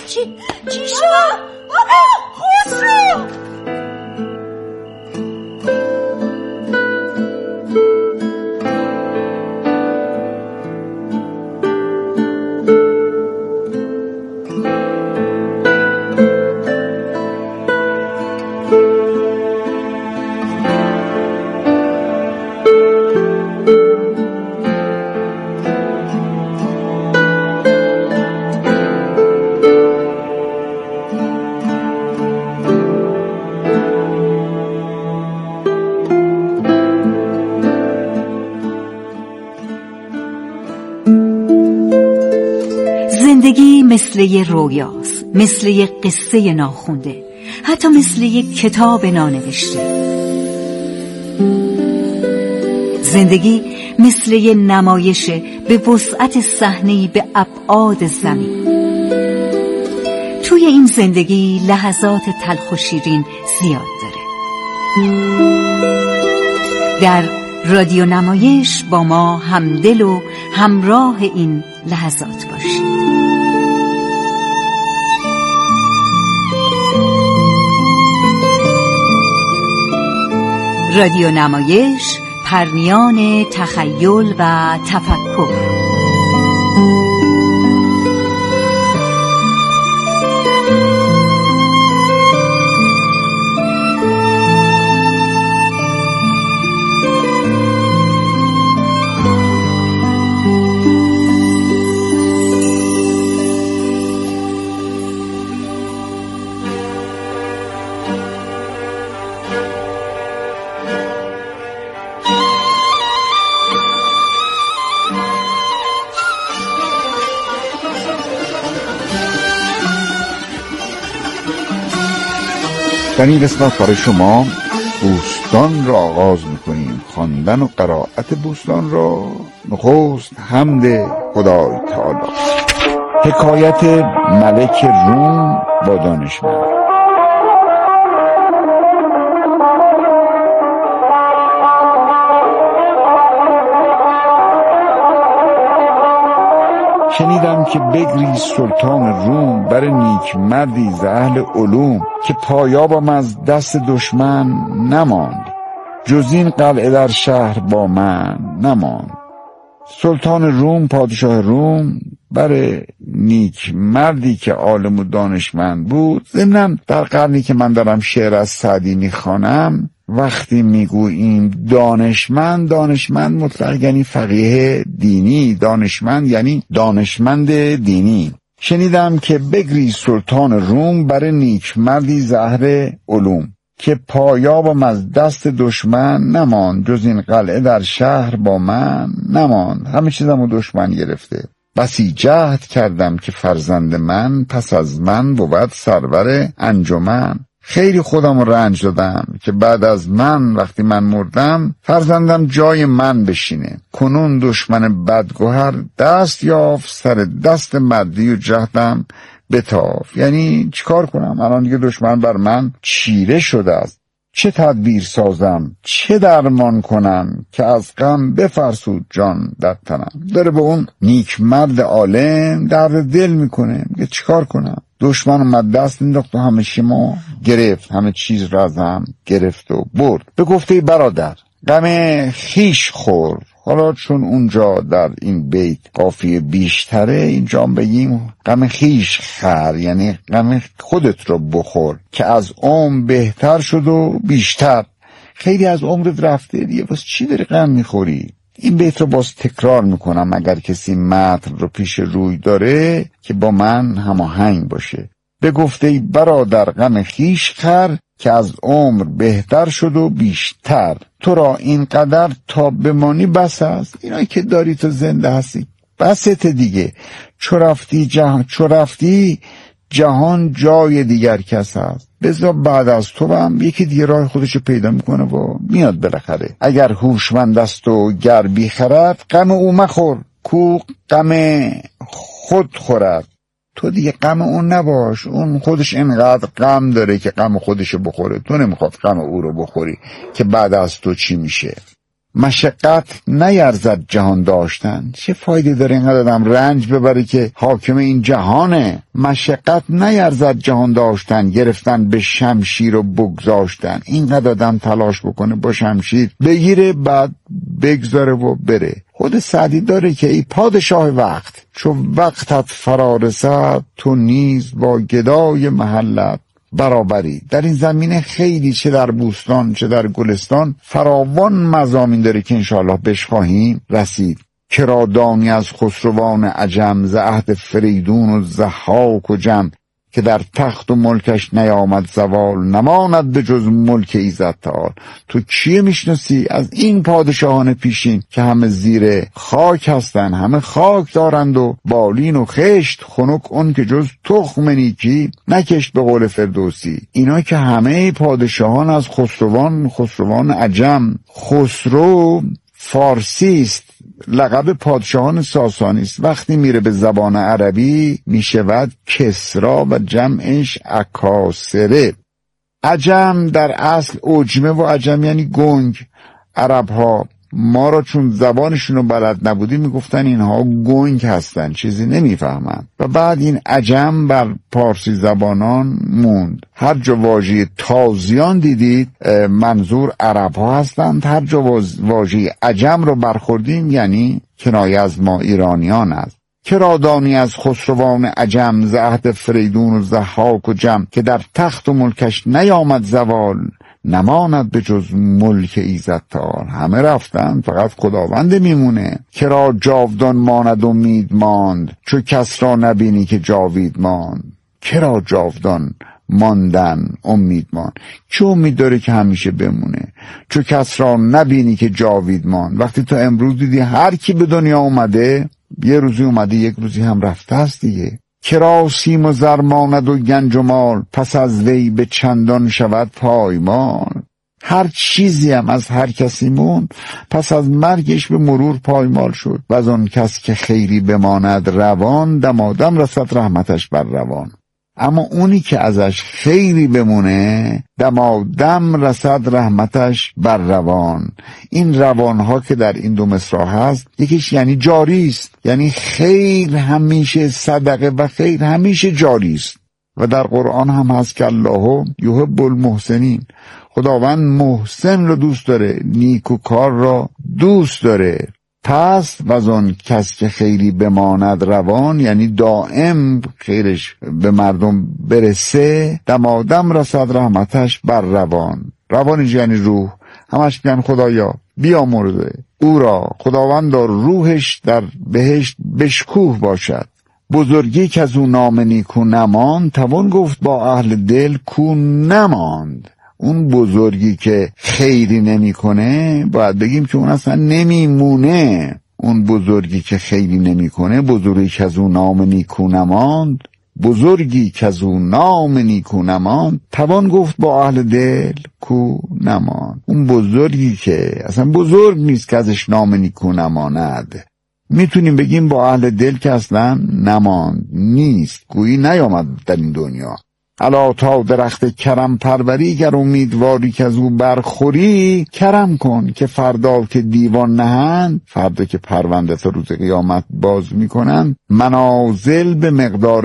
چی شد؟ خسرو! زندگی مثل یه رویاست، مثل یه قصه ناخونده، حتی مثل یه کتاب نانوشته. زندگی مثل یه نمایشه به وسعت صحنه‌ای به ابعاد زمین. توی این زندگی لحظات تلخ و شیرین زیاد داره. در رادیو نمایش با ما همدل و همراه این لحظات باشید. رادیو نمایش، پرمیان تخیل و تفکر. در این قسمت برای شما بوستان را آغاز می‌کنیم. خواندن و قرائت بوستان را نخست حمد خدای تعالی. حکایت ملک روم با دانشمند. شنیدم که بگری سلطان روم بر نیک مردی ز اهل علوم، که پایابم از دست دشمن نماند، جز این قلعه در شهر با من نماند. سلطان روم، پادشاه روم، بر نیک مردی که عالم و دانشمند بود. ضمناً در قرنی که من دارم شعر از سعدی میخوانم، وقتی میگوییم دانشمند مطلق یعنی فقیه دینی، دانشمند یعنی دانشمند دینی. شنیدم که بگری سلطان روم بر نیک مردی ز اهل علوم، که پایابم از دست دشمن نماند، جز این قلعه در شهر با من نماند. همه چیزمو دشمن گرفته. بسی جهد کردم که فرزند من پس از من بود سرور انجمن. خیلی خودم رنج دادم که بعد از من وقتی من مردم فرزندم جای من بشینه. کنون دشمن بدگوهر دست یافت، سر دست مردی و جهدم بتاف. یعنی چیکار کنم؟ الان دیگه دشمن بر من چیره شده است. چه تدبیر سازم، چه درمان کنم، که از غم بفرسود جان در تنم. داره به اون نیک مرد عالم درد دل میکنه، میگه چیکار کنم؟ دشمن اومد دست انداخت و همه شما گرفت، همه چیز را از هم گرفت و برد. به گفته برادر غم خیش خور. حالا چون اونجا در این بیت قافیه بیشتره، اینجا بگیم غم خیش خر، یعنی غم خودت رو بخور که از عمر بهتر شد و بیشتر. خیلی از عمرت رفته دیگه، واسه چی داری غم میخوری؟ این بیت رو باز تکرار میکنم اگر کسی متن رو پیش روی داره که با من هماهنگ باشه. به گفته برادر غم خیش خر، که از عمر بهتر شد و بیشتر. تو را اینقدر تا بمانی بس است. اینایی که داری تو زنده هستی بسته دیگه. چو رفتی جهان جای دیگر کس است. بذار بعد از تو هم یکی دیگه راه خودشو پیدا میکنه و میاد بالاخره. اگر هوشمند است و گر بی خرد، غم او مخور کو غم خود خورد. تو دیگه غم اون نباش، اون خودش اینقدر غم داره که غم خودشو بخوره. تو نمیخواد غم او رو بخوری که بعد از تو چی میشه. مشقت نیرزد جهان داشتن. چه فایده داره اینقدر آدم رنج ببره که حاکم این جهانه؟ مشقت نیرزد جهان داشتن، گرفتن به شمشیر و بگذاشتن. اینقدر آدم تلاش بکنه با شمشیر بگیره بعد بگذاره و بره. خود سعدی داره که ای پادشاه وقت، چون وقتت فرا رسد تو نیز با گدای محلت برابری. در این زمینه خیلی چه در بوستان چه در گلستان فراوان مضامین داره که انشاءالله بهش خواهیم رسید. کرا دانی از خسروان عجم، ز عهد فریدون و ضحاک و جم، که در تخت و ملکش نیامد زوال، نماند به جز ملک ایزد تعال. تو کیه میشناسی از این پادشاهان پیشین که همه زیر خاک هستن، همه خاک دارند و بالین و خشت، خنک اون که جز تخم نیکی نکشت به قول فردوسی. اینا که همه پادشاهان از خسروان عجم. خسرو فارسی است، لقب پادشاهان ساسانی است. وقتی میره به زبان عربی میشود کسرا و جمعش اکاسره. عجم در اصل عجمه و عجم یعنی گنگ. عرب ها ما را چون زبانشون رو بلد نبودیم میگفتن اینها گنگ هستن، چیزی نمیفهمن، و بعد این عجم بر پارسی زبانان موند. هر جا واژه تازیان دیدید منظور عرب ها هستند، هر جا واژه عجم رو برخوردیم یعنی کنایه از ما ایرانیان است. کرادانی از خسروان عجم، ز عهد فریدون و ضحاک و جم، که در تخت و ملکش نیامد زوال، نماند به جز ملک ایزد تعال. همه رفتن فقط خداوند میمونه. کرا جاودان ماند امید ماند، چو کس را نبینی که جاوید ماند. کرا جاودان ماندن امید ماند، چه امید داره که همیشه بمونه؟ چو کس را نبینی که جاوید ماند. وقتی تو امروز دیدی هر کی به دنیا اومده یه روزی اومده یک روزی هم رفته است دیگه. کرا سیم و زر ماند و گنج و مال، پس از وی به چندان شود پایمال. هر چیزی هم از هر کسی موند پس از مرگش به مرور پایمال شد. و از آن کس که خیری بماند روان، دمادم رسد رحمتش بر روان. اما اونی که ازش خیری بمونه دمادم رسد رحمتش بر روان. این روانها که در این دو مصرع هست، یکیش یعنی جاری است، یعنی خیر همیشه صدقه و خیر همیشه جاری است. و در قرآن هم هست که الله یحب المحسنین، خداوند محسن رو دوست داره، نیکوکار را دوست داره. پس وزن کس که خیری بماند روان، یعنی دائم خیرش به مردم برسه، دمادم رسد رحمتش بر روان. روانش یعنی روح. همش میگن خدایا بیامرزه او را، خداوند روحش در بهشت بشکوه باشد. بزرگی که از او نام نیکو نماند، توان گفت با اهل دل کو نماند. اون بزرگی که خیری نمیکنه باید بگیم که اون اصلا نمیمونه. اون بزرگی که خیری نمیکنه، بزرگی که از اون نام نیکو نماند، بزرگی که از اون نام نیکو نماند، توان گفت با اهل دل کو نماند. اون بزرگی که اصلا بزرگ نیست که ازش نام نیکو نماند. میتونیم بگیم با اهل دل که اصلا نماند، نیست، گویی نیامد در این دنیا. الا تا درخت کرم پروری، گر امیدواری که از او برخوری، کرم کن که فردا که دیوان نهند، فردا که پرونده تا روز قیامت باز میکنن، منازل به مقدار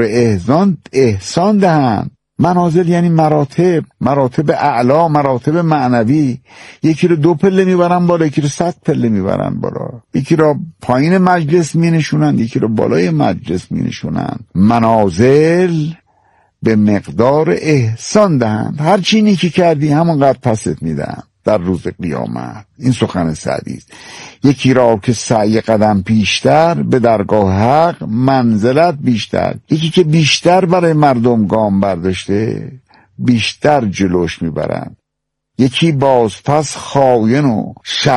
احسان دهند. منازل یعنی مراتب اعلا، مراتب معنوی. یکی رو 2 پله میبرن بالا، یکی رو 100 پله میبرن بالا، یکی رو پایین مجلس مینشونن، یکی رو بالای مجلس مینشونن. منازل به مقدار احسان دهند، هر چی نیکی کردی همونقدر پست میدن در روز قیامت. این سخن سعدی است. یکی را که سعی قدم پیشتر، به درگاه حق منزلت بیشتر. یکی که بیشتر برای مردم گام برداشته، بیشتر جلوش میبرن. یکی بازپس خائن و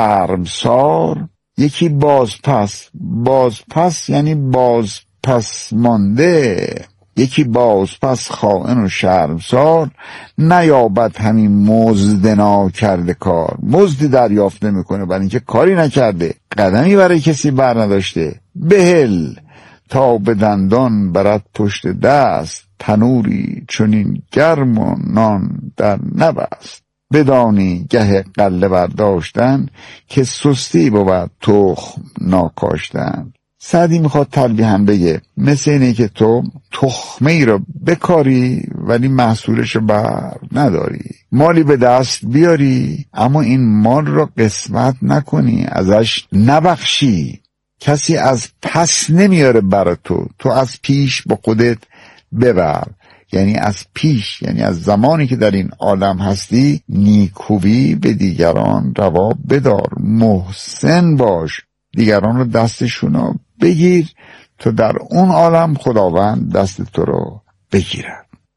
شرمسار، یکی بازپس یعنی بازپس مانده. یکی بازپس خائن و شرمسار، نیابد همین مزد ناکرده کار. مزدی دریافت نمیکنه برای اینکه کاری نکرده، قدمی برای کسی بر نداشته. بهل تا به دندان برد پشت دست، تنوری چنین گرم و نان در نبست. بدانی گه قله برداشتن که سستی بود تخم ناکاشتن. سعدی میخواد تلویحاً بگه مثل اینه که تو تخمه ای رو بکاری ولی محصولش رو بر نداری، مالی به دست بیاری اما این مال رو قسمت نکنی، ازش نبخشی، کسی از پس نمیاره برای تو از پیش با خودت ببر. یعنی از پیش، یعنی از زمانی که در این عالم هستی نیکویی به دیگران روا بدار، محسن باش، دیگران رو دستشونو بگیر تو در اون عالم خداوند دست تو رو بگیره.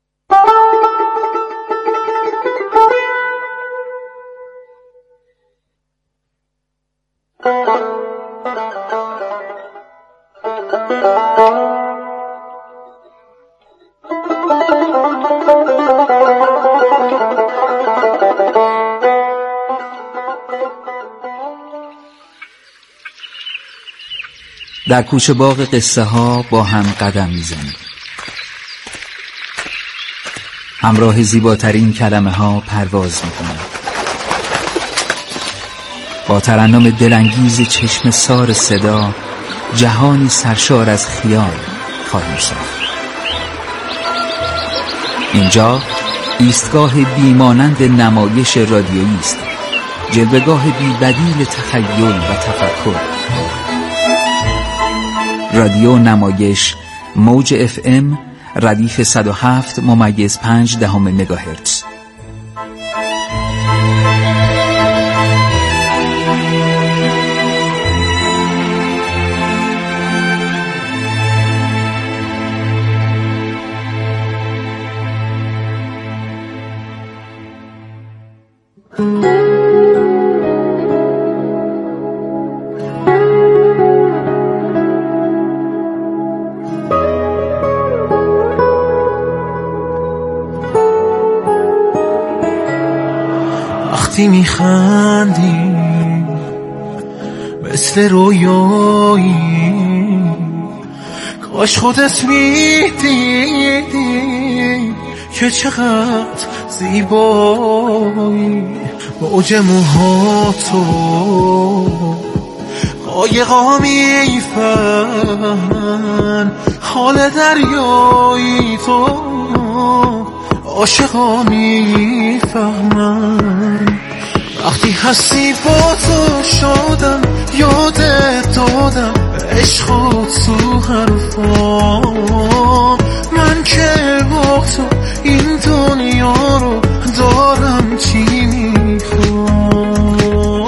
در کوچه باغ قصه ها با هم قدم میزنیم، همراه زیباترین کلمه ها پرواز میکنیم، با ترنم دلانگیز چشم سار صدا جهانی سرشار از خیال خواهیم ساخت. اینجا ایستگاه بیمانند نمایش رادیویی است، جلوه‌گاه بی‌بدیل تخیل و تفکر. رادیو نمایش موج FM ردیف 107.5 مگاهرتز. وقتی میخندی مثل رویایی، کاش خودت میدیدی که چقدر زیبایی. موج موهاتو قایقا میفهمن، حال دریایی تو عاشقا میفهمن. وقتی هستی با تو شادم، یادت دادم عشقات تو حرفام. من که با تو این دنیا رو دارم چی میخوام.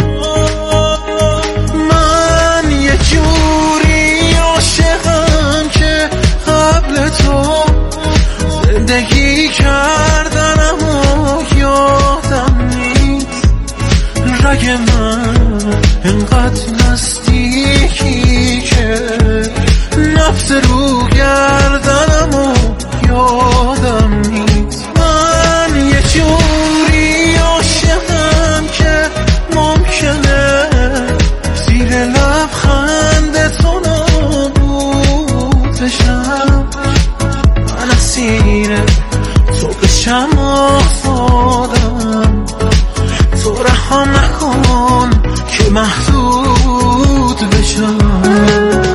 من یه جوری عاشقم که قبل تو زندگی کردنم و یادم نیست. رگ من انقدر نزدیکی که نفس رو گردنم و یادم نیست. من یه جوری عاشقم که ممکنه زیر لبخند تو نابود بشم. من اسیر تو بشم آزادم، تو رحم نکن که محدود بشم.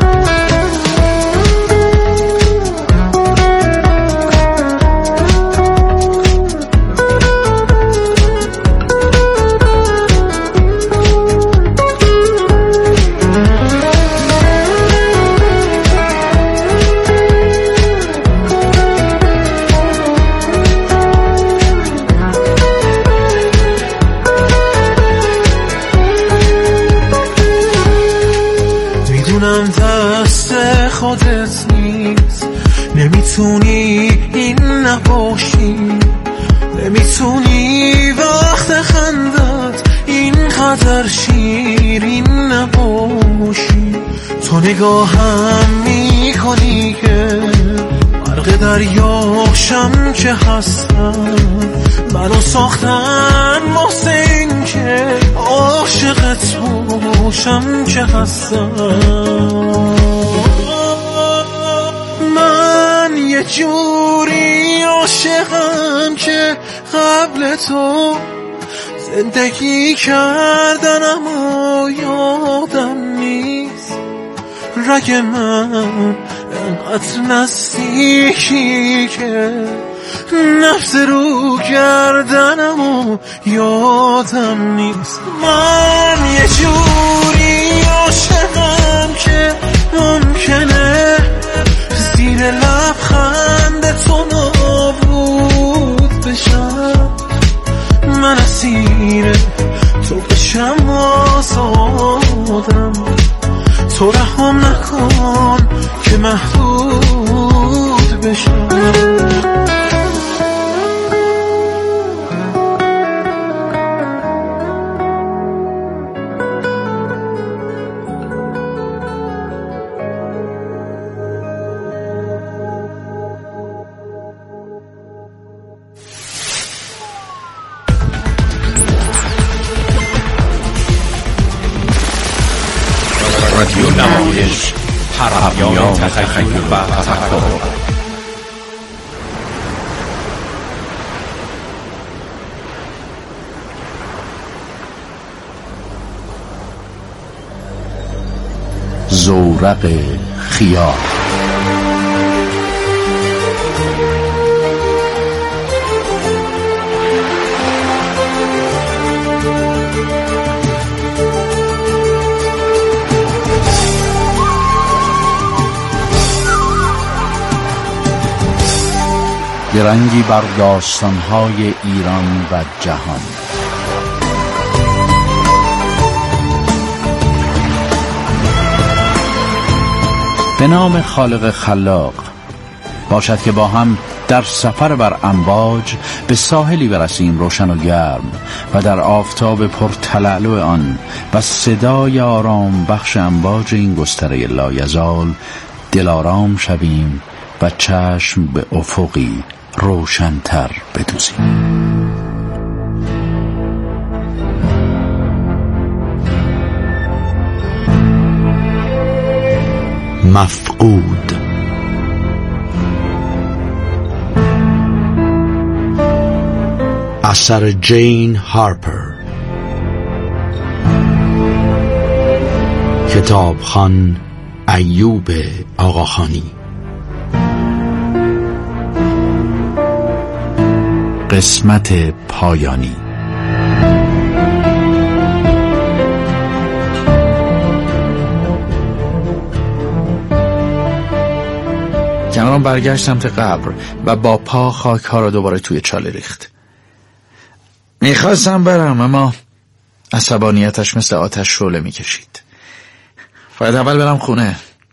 دست خودت نیست، نمیتونی این نباشی، نمیتونی وقت خندت اینقدر شیرین نباشی. تو نگاهم میکنی که غرق دریاشم که هستم، منو ساختن واسه این که عاشقت باشم که هستم. من یه جوری عاشقم که قبل تو زندگی کردنم و یادم نیست، رگ من انقدر نزدیکی که نفس رو کردنم و یادم نیست. من یه جوری عاشقم که ممکنه زیر لبخند تو نابود بشم، من اسیر تو بشم آزادم، تو رحم نکن که محدود بشم. رادیو نمایش، پرهمیان تخیل و تفکر. زورق خیال. رنگی بر داستان‌های ایران و جهان. به نام خالق خلاق. باشد که با هم در سفر بر امواج به ساحلی برسیم روشن و گرم و در آفتاب پرتلالو آن و صدای آرام بخش امواج این گستره لایزال دلارام شویم و چشم به افقی روشن‌تر بدوزیم. مفقود. اثر جین هارپر. کتابخوان ایوب آقاخانی. قسمت پایانی. کامران برگشت سمت قبر و با پا خاک ها را دوباره توی چاله ریخت. میخواستم برم اما عصبانیتش مثل آتش شعله میکشید. باید اول برم خونه.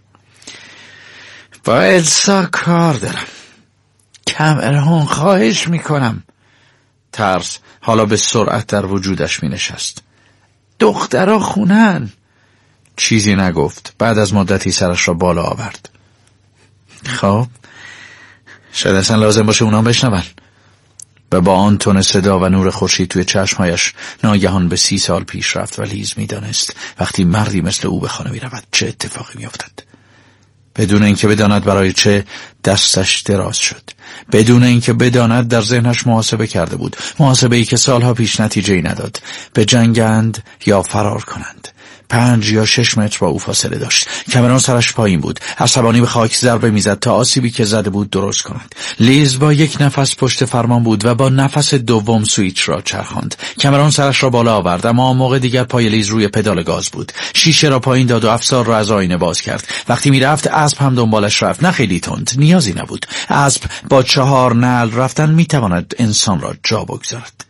با السا کار دارم. کامران خواهش میکنم. ترس حالا به سرعت در وجودش مینشست. دخترها خونن. چیزی نگفت. بعد از مدتی سرش را بالا آورد. خب شاید اصلا لازم باشه اونا بشنون. و با آن تون صدا و نور خورشید توی چشمهایش ناگهان به 30 سال پیش رفت و لیز میدانست وقتی مردی مثل او به خانه میرود چه اتفاقی میافتد. بدون اینکه بداند برای چه دستش دراز شد، بدون اینکه بداند در ذهنش محاسبه کرده بود، محاسبه‌ای که سالها پیش نتیجه‌ای نداد. به جنگند یا فرار کنند. 5 یا 6 متر با او فاصله داشت. کامران سرش پایین بود. عصبانی به خاک ضربه میزد تا آسیبی که زده بود درست کند. لیز با یک نفس پشت فرمان بود و با نفس دوم سویچ را چرخاند. کامران سرش را بالا آورد اما موقع دیگر پای لیز روی پدال گاز بود. شیشه را پایین داد و افسار را از آینه باز کرد. وقتی میرفت اسب هم دنبالش رفت. نه خیلی تند، نیازی نبود. اسب با 4 نعل رفتن میتواند انسان را جا بگذارد.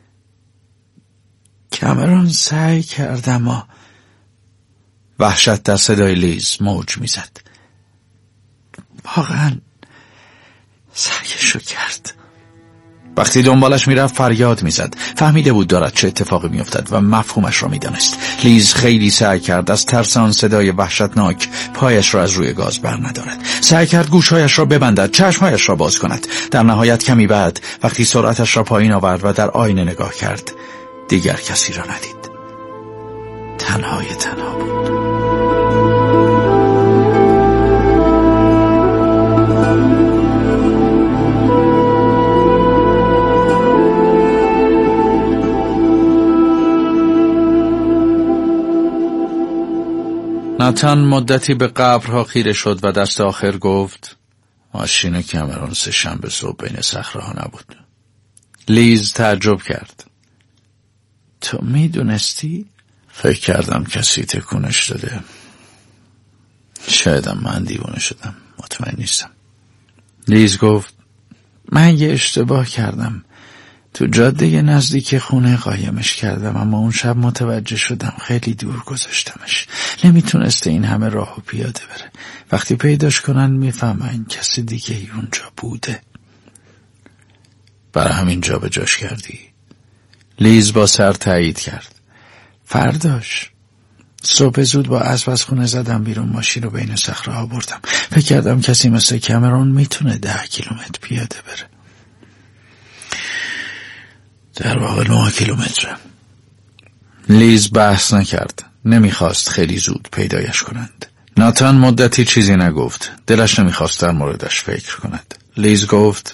کامران سعی کرد اما وحشت در صدای لیز موج میزد. واقعا سعیشو کرد. وقتی دنبالش میرفت فریاد میزد. فهمیده بود دارد چه اتفاقی میافتد و مفهومش را میدانست. لیز خیلی سعی کرد از ترس آن صدای وحشتناک پایش را از روی گاز بر ندارد. سعی کرد گوشهایش را ببندد، چشمهایش را باز کند. در نهایت کمی بعد وقتی سرعتش را پایین آورد و در آینه نگاه کرد دیگر کسی را ندید. تنها بود. ناتان مدتی به قبرها خیره شد و دست آخر گفت ماشین کامرون سه‌شنبه صبح بین صخره‌ها نبود. لیز تعجب کرد. تو میدونستی؟ فکر کردم کسی تکونش داده. شایدم من دیوانه شدم، مطمئن نیستم. لیز گفت من یه اشتباه کردم. تو جاده نزدیک خونه قایمش کردم، اما اون شب متوجه شدم خیلی دور گذاشتمش. نمیتونسته این همه راهو پیاده بره. وقتی پیداش کنن میفهمن کسی دیگه اونجا بوده. برای همین جا به جاش کردی؟ لیز با سر تایید کرد. فرداش صبح زود با اسب از خونه زدم بیرون، ماشین رو بین صخره‌ها بردم. فکر کردم کسی مثل کامرون میتونه 10 کیلومتر پیاده بره. در واقع 9 کیلومتر. لیز بحث نکرد. نمیخواست خیلی زود پیدایش کنند. ناتان مدتی چیزی نگفت. دلش نمیخواست در موردش فکر کند. لیز گفت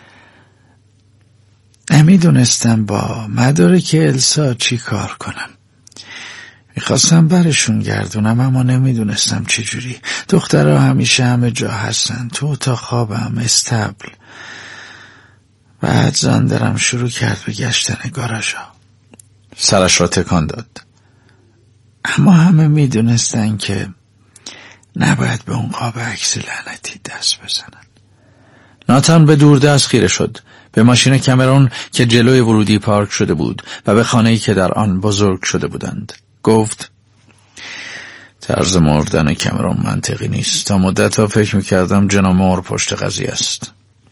نمیدونستم با مدارک السا چی کار کنم. میخواستم برشون گردونم، اما نمیدونستم چجوری. دخترها همیشه همه جا هستن، تو اتاق خوابم، استبل. بعد زندرم شروع کرد به گشتن گاراژها. سرش را تکان داد. اما همه میدونستن که نباید به اون قاب عکس لعنتی دست بزنن. ناتان به دوردست خیره شد. به ماشین کامرون که جلوی ورودی پارک شده بود و به خانه‌ای که در آن بزرگ شده بودند. گفت طرز مردن کامرون منطقی نیست. تا مدت‌ها فکر می‌کردم جنامور پشت قضیه است.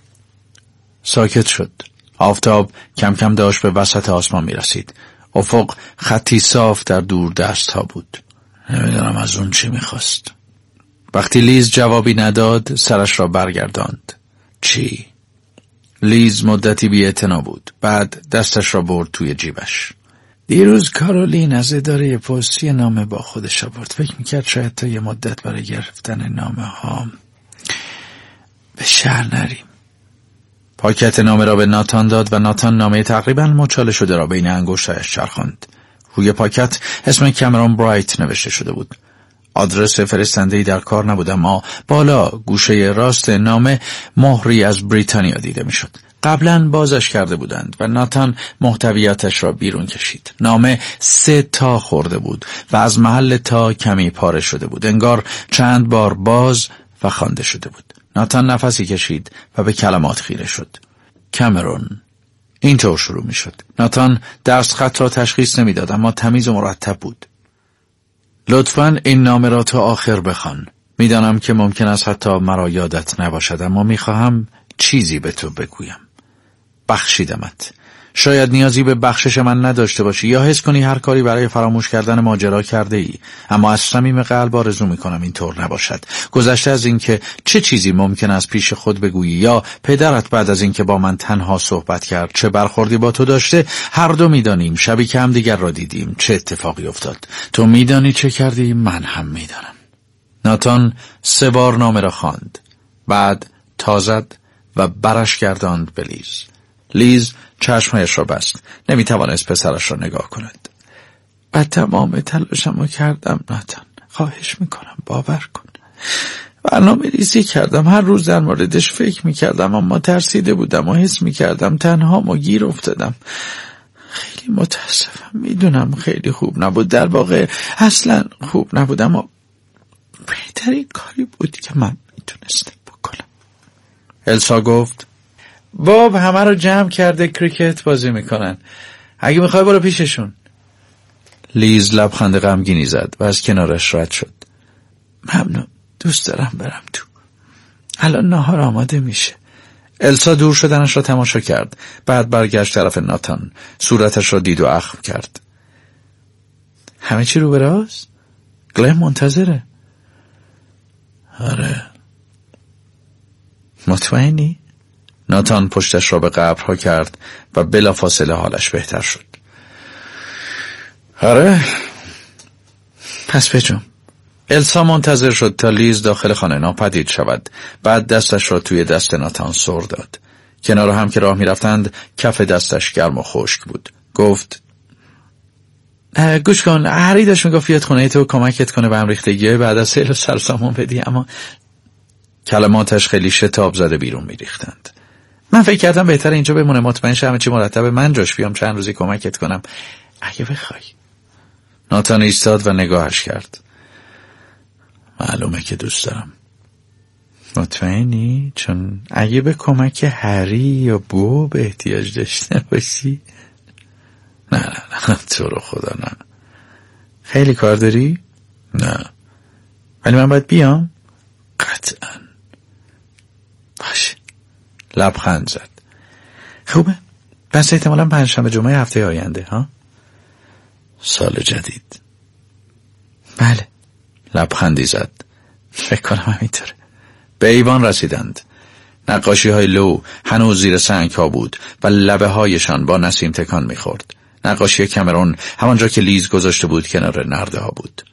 ساکت شد. آفتاب کم کم داشت به وسط آسمان می‌رسید. افق خطی صاف در دور دست‌ها بود. نمیدونم از اون چی می‌خواست. وقتی لیز جوابی نداد سرش را برگرداند. چی؟ لیز مدتی بی‌اعتنا بود. بعد دستش را برد توی جیبش. دیروز کارولین از اداره پستی نامه با خودش آورد. فکر میکرد شاید تا یه مدت برای گرفتن نامه ها به شهر نریم. پاکت نامه را به ناتان داد و ناتان نامه تقریبا مچاله شده را بین انگشتایش چرخاند. روی پاکت اسم کامرون برایت نوشته شده بود. آدرس فرستنده‌ای در کار نبود، اما بالا گوشه راست نامه مهری از بریتانیا دیده میشد. قبلا بازش کرده بودند و ناتان محتویاتش را بیرون کشید. نامه 3 تا خورده بود و از محل تا کمی پاره شده بود. انگار چند بار باز و خوانده شده بود. ناتان نفسی کشید و به کلمات خیره شد. کامرون. اینطور شروع می شد. ناتان دستخط را تشخیص نمی داد، اما تمیز و مرتب بود. لطفاً این نامه را تا آخر بخوان. میدانم که ممکن است حتی مرا یادت نباشد، اما میخواهم چیزی به تو بگویم. بخشیدمت. شاید نیازی به بخشش من نداشته باشی یا حس کنی هر کاری برای فراموش کردن ماجرا کرده ای، اما از صمیم قلب آرزو میکنم اینطور نباشد. گذشته از اینکه چه چیزی ممکن است پیش خود بگویی یا پدرت بعد از اینکه با من تنها صحبت کرد چه برخوردی با تو داشته، هر دو میدانیم. شبی که هم دیگر را دیدیم چه اتفاقی افتاد. تو میدانی چه کردی، من هم میدانم. ناتان 3 بار نامه را خواند. بعد تازد و برش گرداند به لیز. لیز چشمهایش را بست. نمیتوانست پسرش را نگاه کند. و تمام تلاشم رو کردم ناتان. خواهش میکنم باور کن. برنامه ریزی کردم. هر روز در موردش فکر میکردم، اما ترسیده بودم و حس میکردم تنهام و گیر افتادم. خیلی متاسفم. میدونم خیلی خوب نبود. در واقع اصلا خوب نبود، اما بهترین کاری بود که من میتونستم بکنم. السا گفت باب همه رو جمع کرده کریکت بازی میکنن. اگه میخوای برو پیششون. لیز لبخند غمگینی زد و از کنارش رد شد. ممنون، دوست دارم برم تو. الان ناهار آماده میشه. السا دور شدنش را تماشا کرد. بعد برگشت طرف ناتان. صورتش را دید و اخم کرد. همه چی رو به راست؟ گلم منتظره. آره. مطمئنی؟ ناتان پشتش را به قبرها کرد و بلافاصله حالش بهتر شد. آره. پس بجون. السا منتظر شد تا لیز داخل خانه ناپدید شود. بعد دستش را توی دست ناتان سر داد. کنار هم که راه می رفتند کف دستش گرم و خشک بود. گفت گوش کن، هری داشت میگفت بیاد خونه تو کمکت کنه به هم ریختگی بعد از سیل و سرسامون بدی، اما کلماتش خیلی شتاب زده بیرون میریختند. من فکر کردم بهتر اینجا بمونه، مطمئن شم همه چی مرتبه، من جاش بیام چند روزی کمکت کنم اگه بخوای. ناتان ایستاد و نگاهش کرد. معلومه که دوست دارم. مطمئنی؟ چون اگه به کمک هری یا بوب احتیاج داشته باشی. نه تو رو خدا نه. خیلی کار داری؟ نه ولی من باید بیام؟ قطعا. باشه. لبخند زد. خوبه؟ پس احتمالا پنجشنبه جمعه هفته آینده ها؟ سال جدید. بله. لبخندی زد. فکر کنم همینطوره. به ایوان رسیدند. نقاشی های لو هنوز زیر سنگ ها بود و لبه هایشان با نسیم تکان میخورد. نقاشی کامرون همانجا که لیز گذاشته بود کنار نرده ها بود.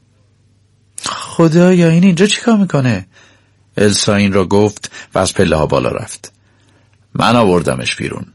خدایا این اینجا چی کار میکنه؟ السا این را گفت و از پله ها بالا رفت. من آوردمش بیرون.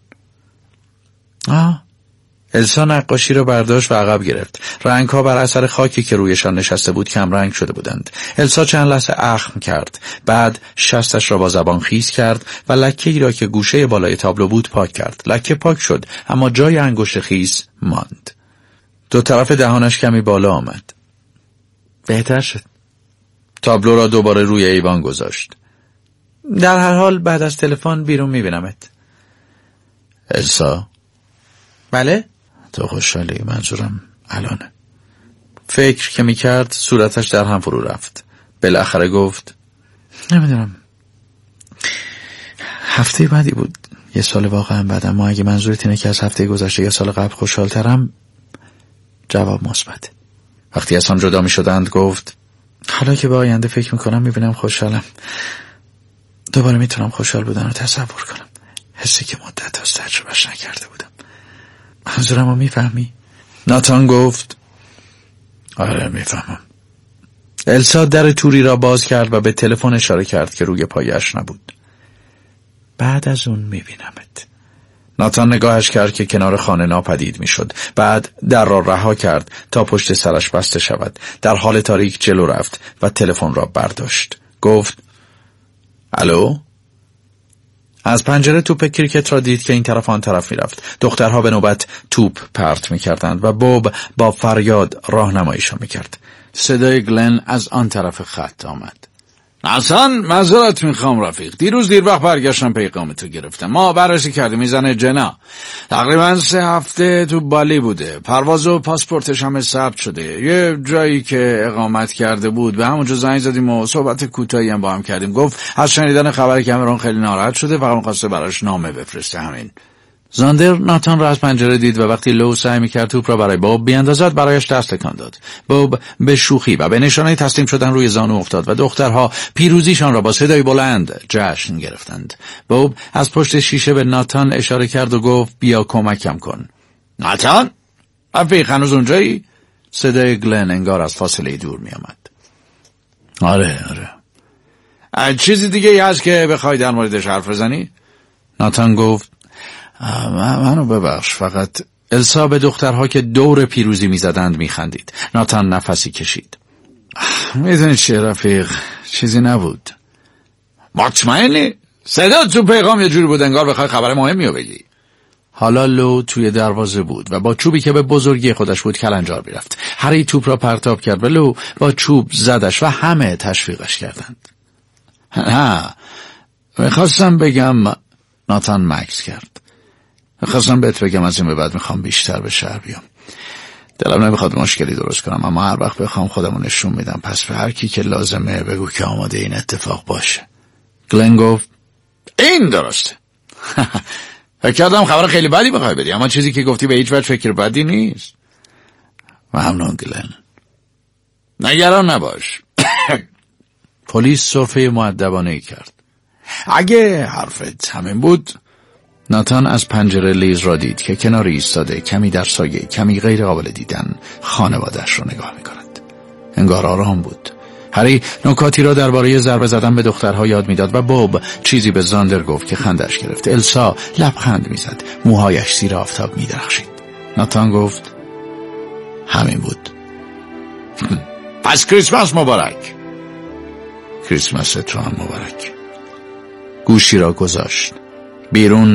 السا نقاشی را برداشت و عقب گرفت. رنگ ها بر اثر خاکی که رویشان نشسته بود کم رنگ شده بودند. السا چند لحظه اخم کرد، بعد شستش را با زبان خیس کرد و لکه‌ای را که گوشه بالای تابلو بود پاک کرد. لکه پاک شد اما جای انگشت خیس ماند. دو طرف دهانش کمی بالا آمد. بهتر شد. تابلو را دوباره روی ایوان گذاشت. در هر حال بعد از تلفن بیرون میبینمت. السا؟ بله؟ تو خوشحالی؟ منظورم الانه. فکر که میکرد صورتش در هم فرو رفت. بالاخره گفت نمیدونم، هفته بعدی بود، یه سال واقعا بعد، اما اگه منظورت اینه که از هفته گذشته یا سال قبل خوشحالترم، جواب مثبت. وقتی از هم جدا میشدند گفت حالا که به آینده فکر میکنم میبینم خوشحالم. دوباره میتونم خوشحال بودن رو تصور کنم، حسی که مدت هاست تجربهش نکرده بودم. منظورم رو میفهمی؟ ناتان گفت آره میفهمم. السا در توری را باز کرد و به تلفن اشاره کرد که روی پایش نبود. بعد از اون میبینمت. ناتان نگاهش کرد که کنار خانه ناپدید میشد. بعد در را رها کرد تا پشت سرش بسته شود. در حال تاریک جلو رفت و تلفن را برداشت. گفت الو؟ از پنجره توپ کریکت را دید که این طرف آن طرف میرفت. دخترها به نوبت توپ پرت میکردند و بوب با فریاد راهنماییشان میکرد. صدای گلن از آن طرف خط آمد. ناتان، معذرت میخوام رفیق، دیروز دیر وقت برگشتم پیغامتو گرفتم. ما بررسی کردیم میزنه جنا تقریبا 3 هفته تو بالی بوده. پرواز و پاسپورتش هم ثبت شده. یه جایی که اقامت کرده بود به همونجا زنگ زدیم و صحبت کوتاهی هم با هم کردیم. گفت از شنیدن خبر کامرون خیلی ناراحت شده، فقط می‌خواسته براش نامه بفرسته. همین. زاندر ناتان را از پنجره دید و وقتی لو سعی می‌کرد توپ را برای بوب بیاندازد برایش دست تکان داد. بوب به شوخی و به نشانه تسلیم شدن روی زانو افتاد و دخترها پیروزیشان را با صدای بلند جشن گرفتند. بوب از پشت شیشه به ناتان اشاره کرد و گفت بیا کمکم کن. ناتان؟ رفیق هنوز اونجایی؟ صدای گلن انگار از فاصله دور می‌آمد. آره. چیزی دیگه هست که بخوای در موردش حرف بزنی؟ ناتان گفت منو ببخش، فقط. السا به دخترها که دور پیروزی میزدند میخندید. ناتان نفسی کشید. میدونی چیه رفیق، چیزی نبود. مطمئنی؟ صدا تو پیغام یه جوری بود انگار بخوای خبر مهمی رو بگی. حالا لو توی دروازه بود و با چوبی که به بزرگی خودش بود کلنجار میرفت. هری توپ را پرتاب کرد و لو با چوب زدش و همه تشویقش کردند. میخواستم بگم. ناتان مکث کرد. خواستم بهت بگم از این به بعد میخوام بیشتر به شهر بیام. دلم نمیخواد مشکلی درست کنم، اما هر وقت بخوام خودمو نشون میدم. پس به هر کی که لازمه بگو که آماده این اتفاق باشه. گلن گفت این درسته. فکر کردم خبر خیلی بدی بخوای بدی، اما چیزی که گفتی به هیچ وجه فکر بدی نیست. ممنون گلن. نگران نباش. پلیس سرفه مؤدبانه‌ای کرد. اگه حرفت همین بود. ناتان از پنجره لیز را دید که کناری ایستاده، کمی در سایه، کمی غیر قابل دیدن، خانواده‌اش را نگاه می‌کند. انگار آرام بود. هری نکاتی را درباره ضربه زدن به دخترها یاد می‌داد و بوب چیزی به زاندر گفت که خندش گرفت. السا لبخند می‌زد، موهایش زیر آفتاب می‌درخشید. ناتان گفت همین بود. پس کریسمس مبارک. کریسمس تو هم مبارک. گوشی را گذاشت. بیرون